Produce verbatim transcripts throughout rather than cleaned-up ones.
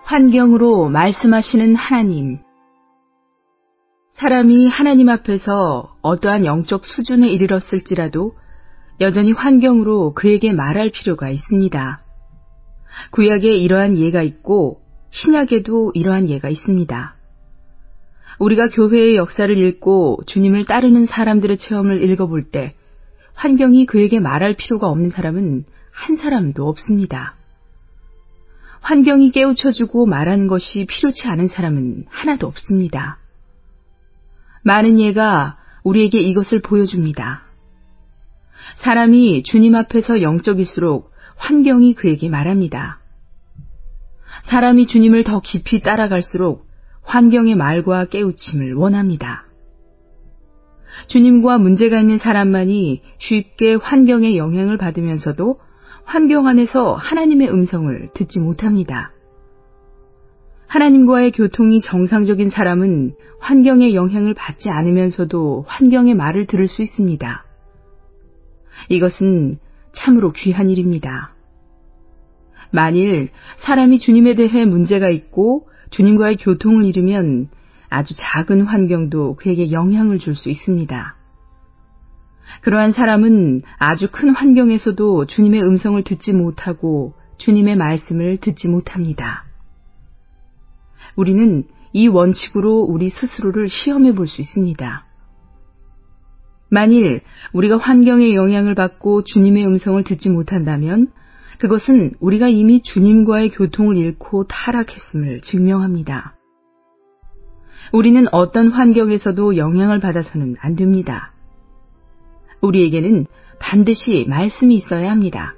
환경으로 말씀하시는 하나님. 사람이 하나님 앞에서 어떠한 영적 수준에 이르렀을지라도 여전히 환경으로 그에게 말할 필요가 있습니다. 구약에 이러한 예가 있고 신약에도 이러한 예가 있습니다. 우리가 교회의 역사를 읽고 주님을 따르는 사람들의 체험을 읽어볼 때 환경이 그에게 말할 필요가 없는 사람은 한 사람도 없습니다. 환경이 깨우쳐주고 말하는 것이 필요치 않은 사람은 하나도 없습니다. 많은 예가 우리에게 이것을 보여줍니다. 사람이 주님 앞에서 영적일수록 환경이 그에게 말합니다. 사람이 주님을 더 깊이 따라갈수록 환경의 말과 깨우침을 원합니다. 주님과 문제가 있는 사람만이 쉽게 환경의 영향을 받으면서도 환경 안에서 하나님의 음성을 듣지 못합니다. 하나님과의 교통이 정상적인 사람은 환경의 영향을 받지 않으면서도 환경의 말을 들을 수 있습니다. 이것은 참으로 귀한 일입니다. 만일 사람이 주님에 대해 문제가 있고 주님과의 교통을 잃으면 아주 작은 환경도 그에게 영향을 줄 수 있습니다. 그러한 사람은 아주 큰 환경에서도 주님의 음성을 듣지 못하고 주님의 말씀을 듣지 못합니다. 우리는 이 원칙으로 우리 스스로를 시험해 볼 수 있습니다. 만일 우리가 환경의 영향을 받고 주님의 음성을 듣지 못한다면 그것은 우리가 이미 주님과의 교통을 잃고 타락했음을 증명합니다. 우리는 어떤 환경에서도 영향을 받아서는 안 됩니다. 우리에게는 반드시 말씀이 있어야 합니다.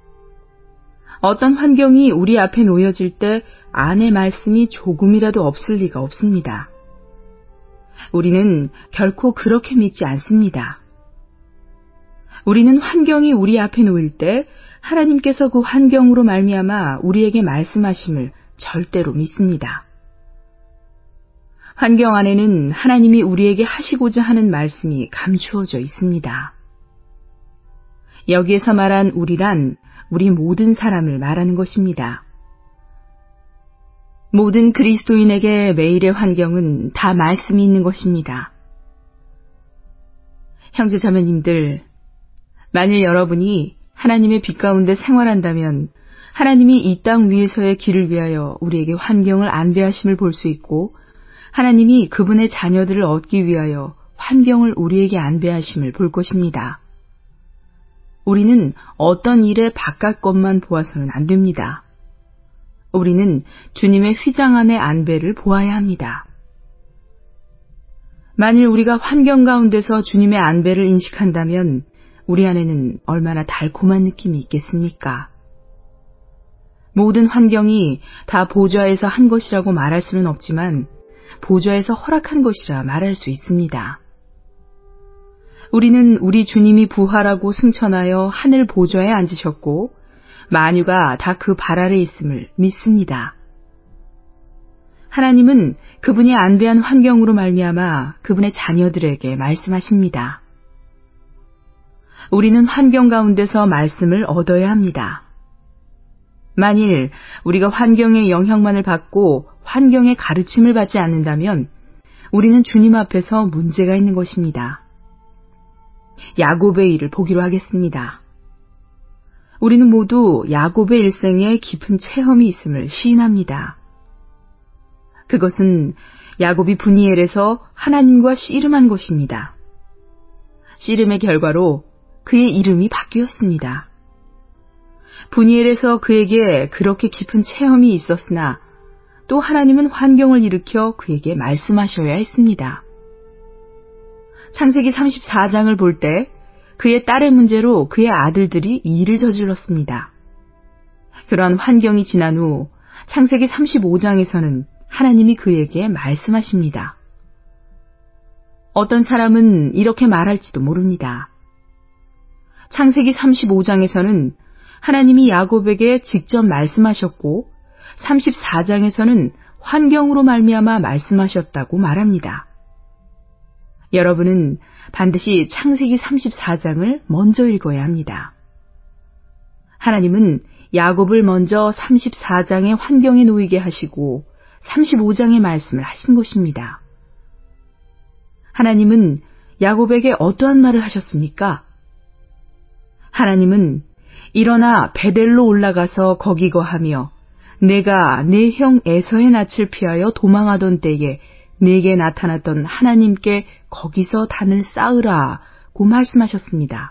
어떤 환경이 우리 앞에 놓여질 때 안에 말씀이 조금이라도 없을 리가 없습니다. 우리는 결코 그렇게 믿지 않습니다. 우리는 환경이 우리 앞에 놓일 때 하나님께서 그 환경으로 말미암아 우리에게 말씀하심을 절대로 믿습니다. 환경 안에는 하나님이 우리에게 하시고자 하는 말씀이 감추어져 있습니다. 여기에서 말한 우리란 우리 모든 사람을 말하는 것입니다. 모든 그리스도인에게 매일의 환경은 다 말씀이 있는 것입니다. 형제자매님들, 만일 여러분이 하나님의 빛 가운데 생활한다면 하나님이 이 땅 위에서의 길을 위하여 우리에게 환경을 안배하심을 볼 수 있고 하나님이 그분의 자녀들을 얻기 위하여 환경을 우리에게 안배하심을 볼 것입니다. 우리는 어떤 일에 바깥 것만 보아서는 안 됩니다. 우리는 주님의 휘장 안의 안배를 보아야 합니다. 만일 우리가 환경 가운데서 주님의 안배를 인식한다면 우리 안에는 얼마나 달콤한 느낌이 있겠습니까? 모든 환경이 다 보좌에서 한 것이라고 말할 수는 없지만 보좌에서 허락한 것이라 말할 수 있습니다. 우리는 우리 주님이 부활하고 승천하여 하늘 보좌에 앉으셨고 만유가 다 그 발 아래 있음을 믿습니다. 하나님은 그분이 안배한 환경으로 말미암아 그분의 자녀들에게 말씀하십니다. 우리는 환경 가운데서 말씀을 얻어야 합니다. 만일 우리가 환경의 영향만을 받고 환경의 가르침을 받지 않는다면 우리는 주님 앞에서 문제가 있는 것입니다. 야곱의 일을 보기로 하겠습니다. 우리는 모두 야곱의 일생에 깊은 체험이 있음을 시인합니다. 그것은 야곱이 브니엘에서 하나님과 씨름한 것입니다. 씨름의 결과로 그의 이름이 바뀌었습니다. 브니엘에서 그에게 그렇게 깊은 체험이 있었으나 또 하나님은 환경을 일으켜 그에게 말씀하셔야 했습니다. 창세기 삼십사 장을 볼 때 그의 딸의 문제로 그의 아들들이 이 일을 저질렀습니다. 그러한 환경이 지난 후 창세기 삼십오 장에서는 하나님이 그에게 말씀하십니다. 어떤 사람은 이렇게 말할지도 모릅니다. 창세기 삼십오 장에서는 하나님이 야곱에게 직접 말씀하셨고 삼십사 장에서는 환경으로 말미암아 말씀하셨다고 말합니다. 여러분은 반드시 창세기 삼십사 장을 먼저 읽어야 합니다. 하나님은 야곱을 먼저 삼십사 장의 환경에 놓이게 하시고 삼십오 장의 말씀을 하신 것입니다. 하나님은 야곱에게 어떠한 말을 하셨습니까? 하나님은 일어나 베델로 올라가서 거기 거하며 내가 내 형 에서의 낯을 피하여 도망하던 때에 내게 나타났던 하나님께 거기서 단을 쌓으라고 말씀하셨습니다.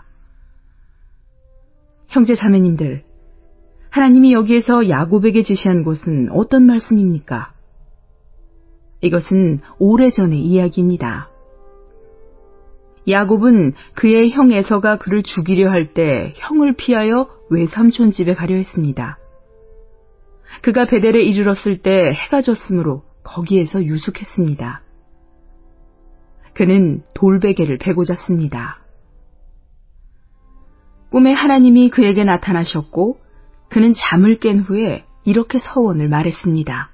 형제 자매님들, 하나님이 여기에서 야곱에게 지시한 것은 어떤 말씀입니까? 이것은 오래전의 이야기입니다. 야곱은 그의 형 에서가 그를 죽이려 할 때 형을 피하여 외삼촌 집에 가려 했습니다. 그가 베델에 이르렀을 때 해가 졌으므로 거기에서 유숙했습니다. 그는 돌베개를 베고 잤습니다. 꿈에 하나님이 그에게 나타나셨고 그는 잠을 깬 후에 이렇게 서원을 말했습니다.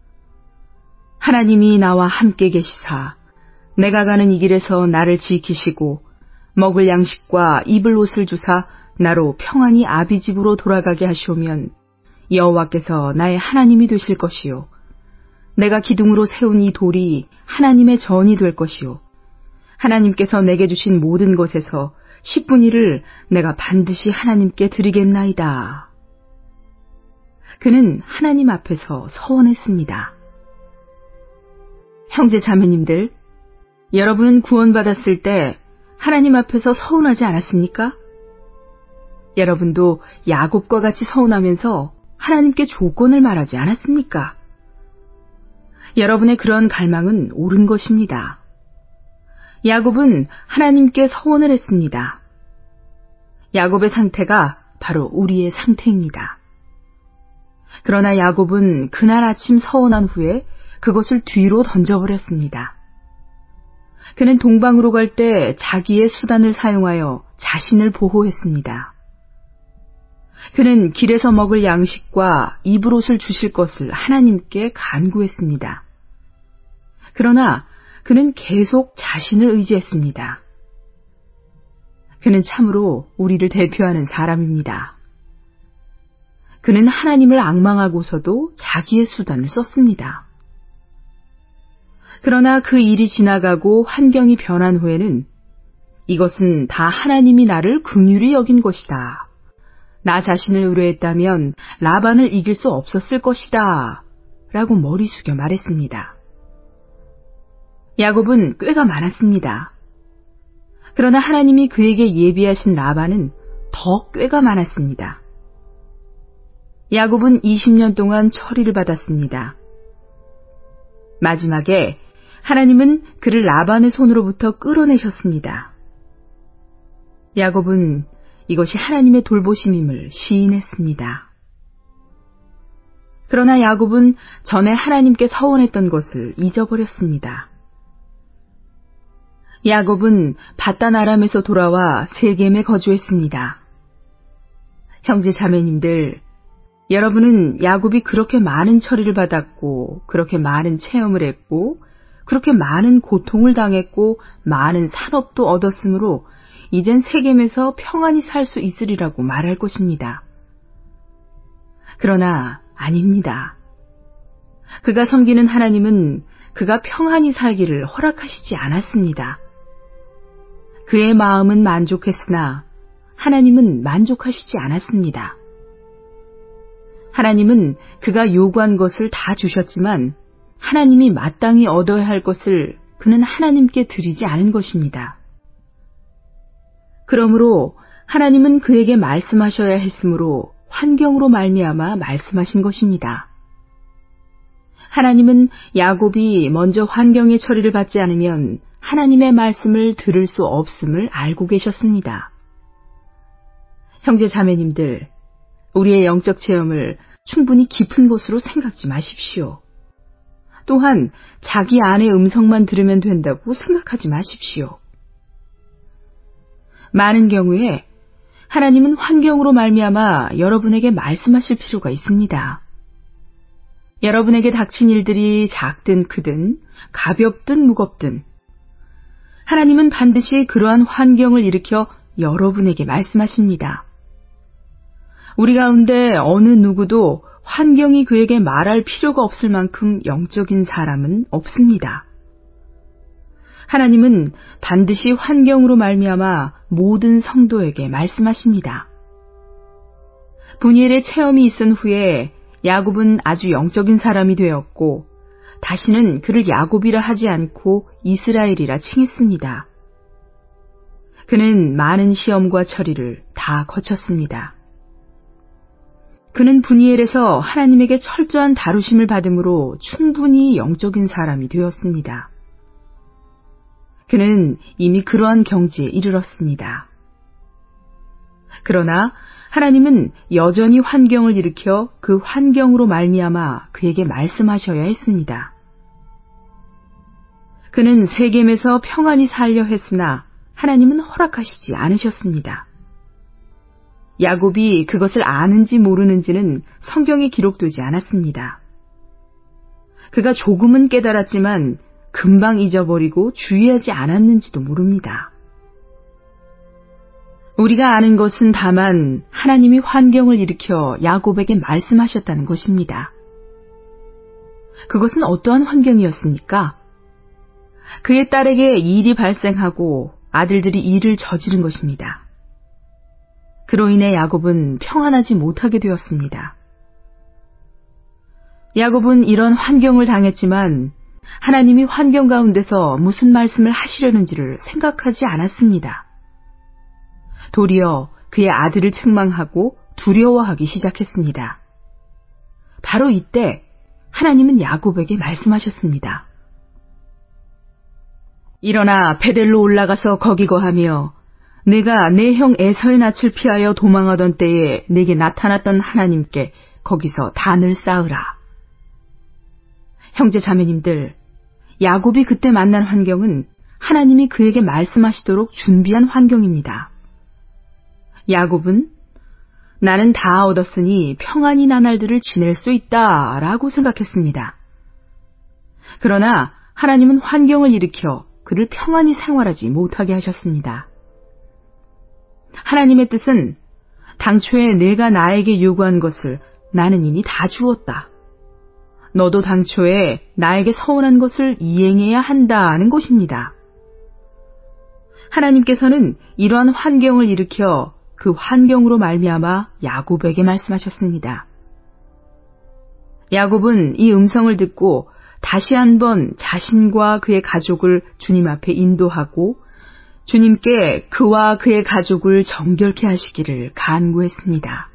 하나님이 나와 함께 계시사 내가 가는 이 길에서 나를 지키시고 먹을 양식과 입을 옷을 주사 나로 평안히 아비 집으로 돌아가게 하시오면 여호와께서 나의 하나님이 되실 것이요 내가 기둥으로 세운 이 돌이 하나님의 전이 될 것이요 하나님께서 내게 주신 모든 것에서 십분의 일을 내가 반드시 하나님께 드리겠나이다. 그는 하나님 앞에서 서원했습니다. 형제 자매님들, 여러분은 구원받았을 때 하나님 앞에서 서운하지 않았습니까? 여러분도 야곱과 같이 서운하면서 하나님께 조건을 말하지 않았습니까? 여러분의 그런 갈망은 옳은 것입니다. 야곱은 하나님께 서원을 했습니다. 야곱의 상태가 바로 우리의 상태입니다. 그러나 야곱은 그날 아침 서원한 후에 그것을 뒤로 던져버렸습니다. 그는 동방으로 갈 때 자기의 수단을 사용하여 자신을 보호했습니다. 그는 길에서 먹을 양식과 입을 옷을 주실 것을 하나님께 간구했습니다. 그러나 그는 계속 자신을 의지했습니다. 그는 참으로 우리를 대표하는 사람입니다. 그는 하나님을 앙망하고서도 자기의 수단을 썼습니다. 그러나 그 일이 지나가고 환경이 변한 후에는 이것은 다 하나님이 나를 긍휼히 여긴 것이다. 나 자신을 의뢰했다면 라반을 이길 수 없었을 것이다. 라고 머리 숙여 말했습니다. 야곱은 꾀가 많았습니다. 그러나 하나님이 그에게 예비하신 라반은 더 꾀가 많았습니다. 야곱은 이십 년 동안 처리를 받았습니다. 마지막에 하나님은 그를 라반의 손으로부터 끌어내셨습니다. 야곱은 이것이 하나님의 돌보심임을 시인했습니다. 그러나 야곱은 전에 하나님께 서원했던 것을 잊어버렸습니다. 야곱은 바단 아람에서 돌아와 세겜에 거주했습니다. 형제 자매님들, 여러분은 야곱이 그렇게 많은 처리를 받았고 그렇게 많은 체험을 했고 그렇게 많은 고통을 당했고 많은 산업도 얻었으므로 이젠 세겜에서 평안히 살 수 있으리라고 말할 것입니다. 그러나 아닙니다. 그가 섬기는 하나님은 그가 평안히 살기를 허락하시지 않았습니다. 그의 마음은 만족했으나 하나님은 만족하시지 않았습니다. 하나님은 그가 요구한 것을 다 주셨지만 하나님이 마땅히 얻어야 할 것을 그는 하나님께 드리지 않은 것입니다. 그러므로 하나님은 그에게 말씀하셔야 했으므로 환경으로 말미암아 말씀하신 것입니다. 하나님은 야곱이 먼저 환경의 처리를 받지 않으면 하나님의 말씀을 들을 수 없음을 알고 계셨습니다. 형제 자매님들, 우리의 영적 체험을 충분히 깊은 곳으로 생각지 마십시오. 또한 자기 안의 음성만 들으면 된다고 생각하지 마십시오. 많은 경우에 하나님은 환경으로 말미암아 여러분에게 말씀하실 필요가 있습니다. 여러분에게 닥친 일들이 작든 크든 가볍든 무겁든 하나님은 반드시 그러한 환경을 일으켜 여러분에게 말씀하십니다. 우리 가운데 어느 누구도 환경이 그에게 말할 필요가 없을 만큼 영적인 사람은 없습니다. 하나님은 반드시 환경으로 말미암아 모든 성도에게 말씀하십니다. 분이엘의 체험이 있은 후에 야곱은 아주 영적인 사람이 되었고 다시는 그를 야곱이라 하지 않고 이스라엘이라 칭했습니다. 그는 많은 시험과 처리를 다 거쳤습니다. 그는 분이엘에서 하나님에게 철저한 다루심을 받음으로 충분히 영적인 사람이 되었습니다. 그는 이미 그러한 경지에 이르렀습니다. 그러나 하나님은 여전히 환경을 일으켜 그 환경으로 말미암아 그에게 말씀하셔야 했습니다. 그는 세겜에서 평안히 살려 했으나 하나님은 허락하시지 않으셨습니다. 야곱이 그것을 아는지 모르는지는 성경에 기록되지 않았습니다. 그가 조금은 깨달았지만 금방 잊어버리고 주의하지 않았는지도 모릅니다. 우리가 아는 것은 다만 하나님이 환경을 일으켜 야곱에게 말씀하셨다는 것입니다. 그것은 어떠한 환경이었습니까? 그의 딸에게 일이 발생하고 아들들이 일을 저지른 것입니다. 그로 인해 야곱은 평안하지 못하게 되었습니다. 야곱은 이런 환경을 당했지만 하나님이 환경 가운데서 무슨 말씀을 하시려는지를 생각하지 않았습니다. 도리어 그의 아들을 책망하고 두려워하기 시작했습니다. 바로 이때 하나님은 야곱에게 말씀하셨습니다. 일어나 베델로 올라가서 거기 거하며 내가 내 형 에서의 낯을 피하여 도망하던 때에 내게 나타났던 하나님께 거기서 단을 쌓으라. 형제 자매님들, 야곱이 그때 만난 환경은 하나님이 그에게 말씀하시도록 준비한 환경입니다. 야곱은 나는 다 얻었으니 평안히 나날들을 지낼 수 있다 라고 생각했습니다. 그러나 하나님은 환경을 일으켜 그를 평안히 생활하지 못하게 하셨습니다. 하나님의 뜻은 당초에 내가 나에게 요구한 것을 나는 이미 다 주었다. 너도 당초에 나에게 서운한 것을 이행해야 한다는 것입니다. 하나님께서는 이러한 환경을 일으켜 그 환경으로 말미암아 야곱에게 말씀하셨습니다. 야곱은 이 음성을 듣고 다시 한번 자신과 그의 가족을 주님 앞에 인도하고 주님께 그와 그의 가족을 정결케 하시기를 간구했습니다.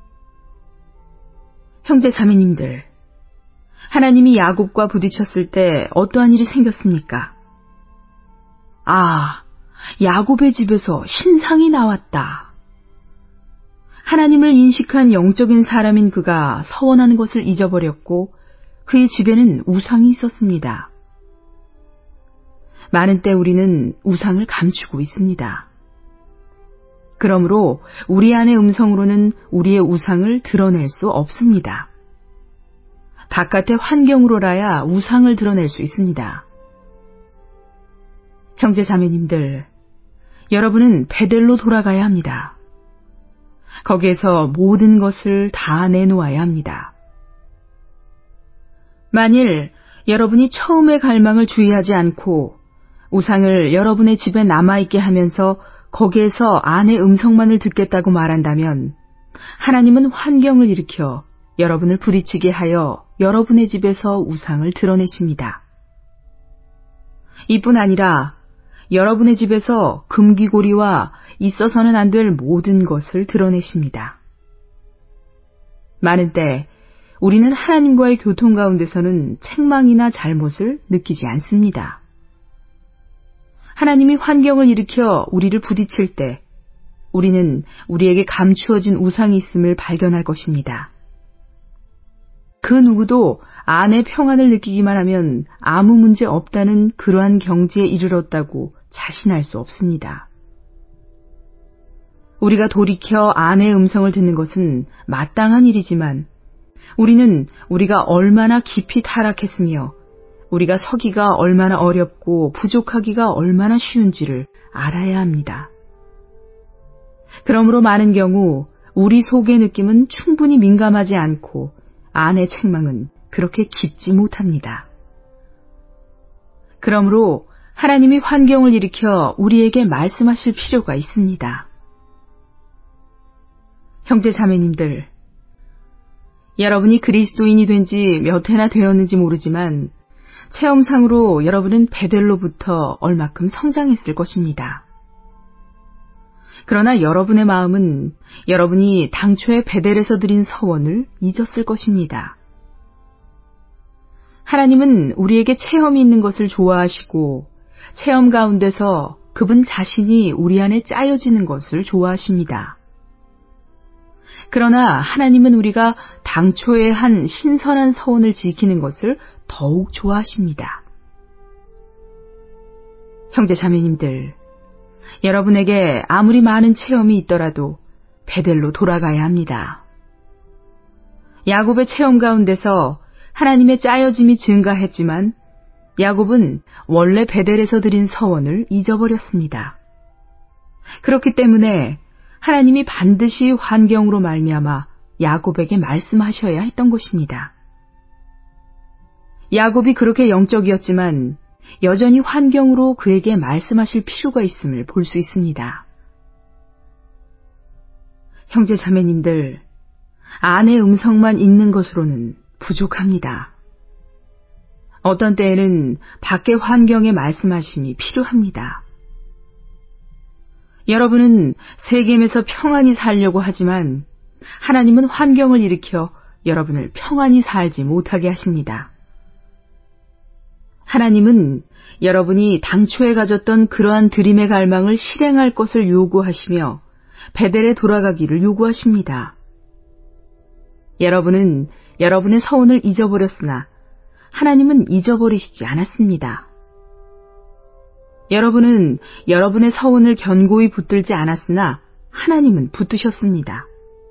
형제 자매님들, 하나님이 야곱과 부딪혔을 때 어떠한 일이 생겼습니까? 아, 야곱의 집에서 신상이 나왔다. 하나님을 인식한 영적인 사람인 그가 서원하는 것을 잊어버렸고 그의 집에는 우상이 있었습니다. 많은 때 우리는 우상을 감추고 있습니다. 그러므로 우리 안의 음성으로는 우리의 우상을 드러낼 수 없습니다. 바깥의 환경으로라야 우상을 드러낼 수 있습니다. 형제 자매님들, 여러분은 베델로 돌아가야 합니다. 거기에서 모든 것을 다 내놓아야 합니다. 만일 여러분이 처음의 갈망을 주의하지 않고 우상을 여러분의 집에 남아있게 하면서 거기에서 안의 음성만을 듣겠다고 말한다면 하나님은 환경을 일으켜 여러분을 부딪히게 하여 여러분의 집에서 우상을 드러내십니다. 이뿐 아니라 여러분의 집에서 금귀고리와 있어서는 안 될 모든 것을 드러내십니다. 많은 때 우리는 하나님과의 교통 가운데서는 책망이나 잘못을 느끼지 않습니다. 하나님이 환경을 일으켜 우리를 부딪힐 때 우리는 우리에게 감추어진 우상이 있음을 발견할 것입니다. 그 누구도 안의 평안을 느끼기만 하면 아무 문제 없다는 그러한 경지에 이르렀다고 자신할 수 없습니다. 우리가 돌이켜 안의 음성을 듣는 것은 마땅한 일이지만 우리는 우리가 얼마나 깊이 타락했으며 우리가 서기가 얼마나 어렵고 부족하기가 얼마나 쉬운지를 알아야 합니다. 그러므로 많은 경우 우리 속의 느낌은 충분히 민감하지 않고 안의 책망은 그렇게 깊지 못합니다. 그러므로 하나님이 환경을 일으켜 우리에게 말씀하실 필요가 있습니다. 형제 자매님들, 여러분이 그리스도인이 된 지 몇 해나 되었는지 모르지만 체험상으로 여러분은 베델로부터 얼마큼 성장했을 것입니다. 그러나 여러분의 마음은 여러분이 당초에 베델에서 드린 서원을 잊었을 것입니다. 하나님은 우리에게 체험이 있는 것을 좋아하시고 체험 가운데서 그분 자신이 우리 안에 짜여지는 것을 좋아하십니다. 그러나 하나님은 우리가 당초에 한 신선한 서원을 지키는 것을 더욱 좋아하십니다. 형제 자매님들, 여러분에게 아무리 많은 체험이 있더라도 베델로 돌아가야 합니다. 야곱의 체험 가운데서 하나님의 짜여짐이 증가했지만 야곱은 원래 베델에서 드린 서원을 잊어버렸습니다. 그렇기 때문에 하나님이 반드시 환경으로 말미암아 야곱에게 말씀하셔야 했던 것입니다. 야곱이 그렇게 영적이었지만 여전히 환경으로 그에게 말씀하실 필요가 있음을 볼 수 있습니다. 형제 자매님들, 안의 음성만 있는 것으로는 부족합니다. 어떤 때에는 밖의 환경에 말씀하심이 필요합니다. 여러분은 세겜에서 평안히 살려고 하지만 하나님은 환경을 일으켜 여러분을 평안히 살지 못하게 하십니다. 하나님은 여러분이 당초에 가졌던 그러한 드림의 갈망을 실행할 것을 요구하시며 베델에 돌아가기를 요구하십니다. 여러분은 여러분의 서원을 잊어버렸으나 하나님은 잊어버리시지 않았습니다. 여러분은 여러분의 서원을 견고히 붙들지 않았으나 하나님은 붙드셨습니다.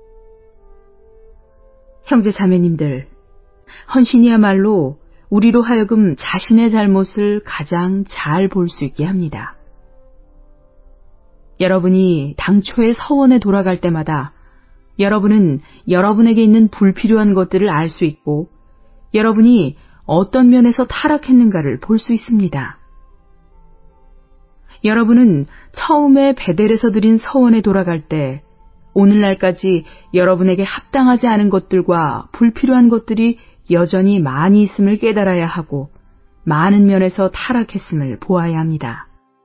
형제 자매님들, 헌신이야말로 우리로 하여금 자신의 잘못을 가장 잘 볼 수 있게 합니다. 여러분이 당초의 서원에 돌아갈 때마다 여러분은 여러분에게 있는 불필요한 것들을 알 수 있고 여러분이 어떤 면에서 타락했는가를 볼 수 있습니다. 여러분은 처음에 베델에서 드린 서원에 돌아갈 때 오늘날까지 여러분에게 합당하지 않은 것들과 불필요한 것들이 여전히 많이 있음을 깨달아야 하고 많은 면에서 타락했음을 보아야 합니다.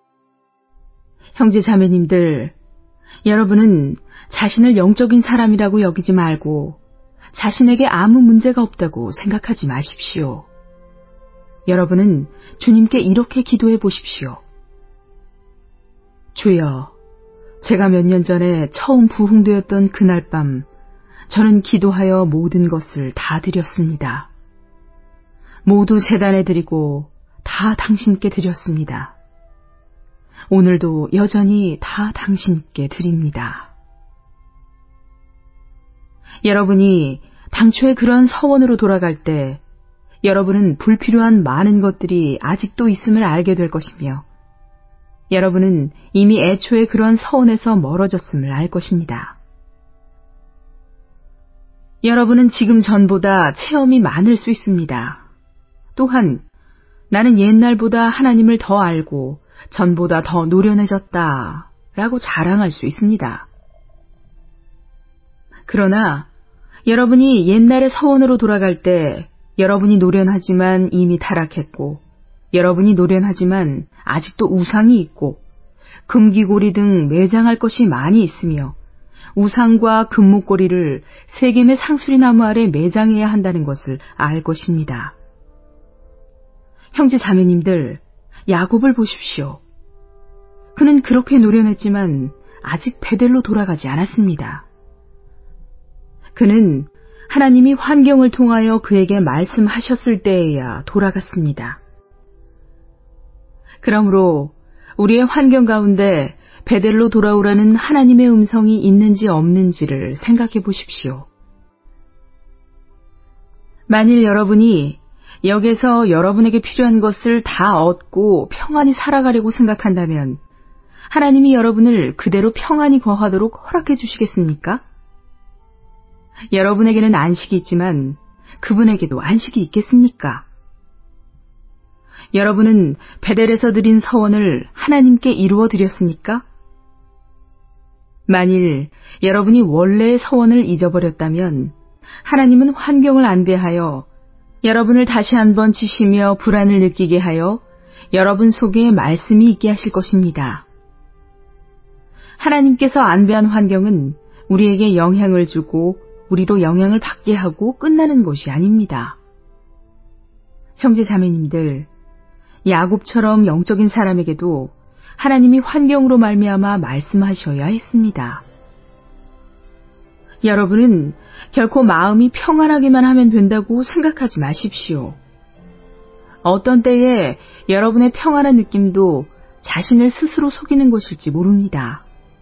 형제 자매님들, 여러분은 자신을 영적인 사람이라고 여기지 말고 자신에게 아무 문제가 없다고 생각하지 마십시오. 여러분은 주님께 이렇게 기도해 보십시오. 주여, 제가 몇 년 전에 처음 부흥되었던 그날 밤 저는 기도하여 모든 것을 다 드렸습니다. 모두 제단에 드리고 다 당신께 드렸습니다. 오늘도 여전히 다 당신께 드립니다. 여러분이 당초에 그런 서원으로 돌아갈 때 여러분은 불필요한 많은 것들이 아직도 있음을 알게 될 것이며 여러분은 이미 애초에 그런 서원에서 멀어졌음을 알 것입니다. 여러분은 지금 전보다 체험이 많을 수 있습니다. 또한 나는 옛날보다 하나님을 더 알고 전보다 더 노련해졌다 라고 자랑할 수 있습니다. 그러나 여러분이 옛날의 서원으로 돌아갈 때 여러분이 노련하지만 이미 타락했고 여러분이 노련하지만 아직도 우상이 있고 금귀고리 등 매장할 것이 많이 있으며 우상과 금목걸이를 세겜의 상수리나무 아래 매장해야 한다는 것을 알 것입니다. 형제 자매님들, 야곱을 보십시오. 그는 그렇게 노련했지만 아직 베델로 돌아가지 않았습니다. 그는 하나님이 환경을 통하여 그에게 말씀하셨을 때에야 돌아갔습니다. 그러므로 우리의 환경 가운데 베델로 돌아오라는 하나님의 음성이 있는지 없는지를 생각해 보십시오. 만일 여러분이 역에서 여러분에게 필요한 것을 다 얻고 평안히 살아가려고 생각한다면 하나님이 여러분을 그대로 평안히 거하도록 허락해 주시겠습니까? 여러분에게는 안식이 있지만 그분에게도 안식이 있겠습니까? 여러분은 베델에서 드린 서원을 하나님께 이루어 드렸습니까? 만일 여러분이 원래의 서원을 잊어버렸다면 하나님은 환경을 안배하여 여러분을 다시 한번 치시며 불안을 느끼게 하여 여러분 속에 말씀이 있게 하실 것입니다. 하나님께서 안배한 환경은 우리에게 영향을 주고 우리로 영향을 받게 하고 끝나는 것이 아닙니다. 형제 자매님들, 야곱처럼 영적인 사람에게도 하나님이 환경으로 말미암아 말씀하셔야 했습니다. 여러분은 결코 마음이 평안하기만 하면 된다고 생각하지 마십시오. 어떤 때에 여러분의 평안한 느낌도 자신을 스스로 속이는 것일지 모릅니다.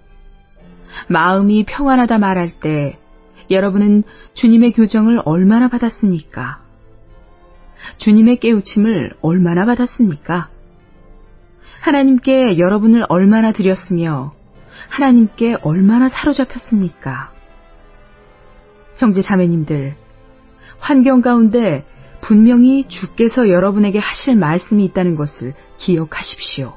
마음이 평안하다 말할 때 여러분은 주님의 교정을 얼마나 받았습니까? 주님의 깨우침을 얼마나 받았습니까? 하나님께 여러분을 얼마나 드렸으며 하나님께 얼마나 사로잡혔습니까? 형제 자매님들, 환경 가운데 분명히 주께서 여러분에게 하실 말씀이 있다는 것을 기억하십시오.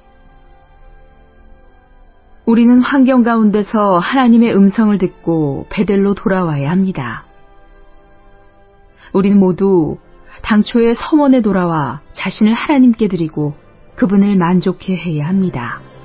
우리는 환경 가운데서 하나님의 음성을 듣고 베델로 돌아와야 합니다. 우리는 모두 당초의 서원에 돌아와 자신을 하나님께 드리고 그분을 만족해 해야 합니다.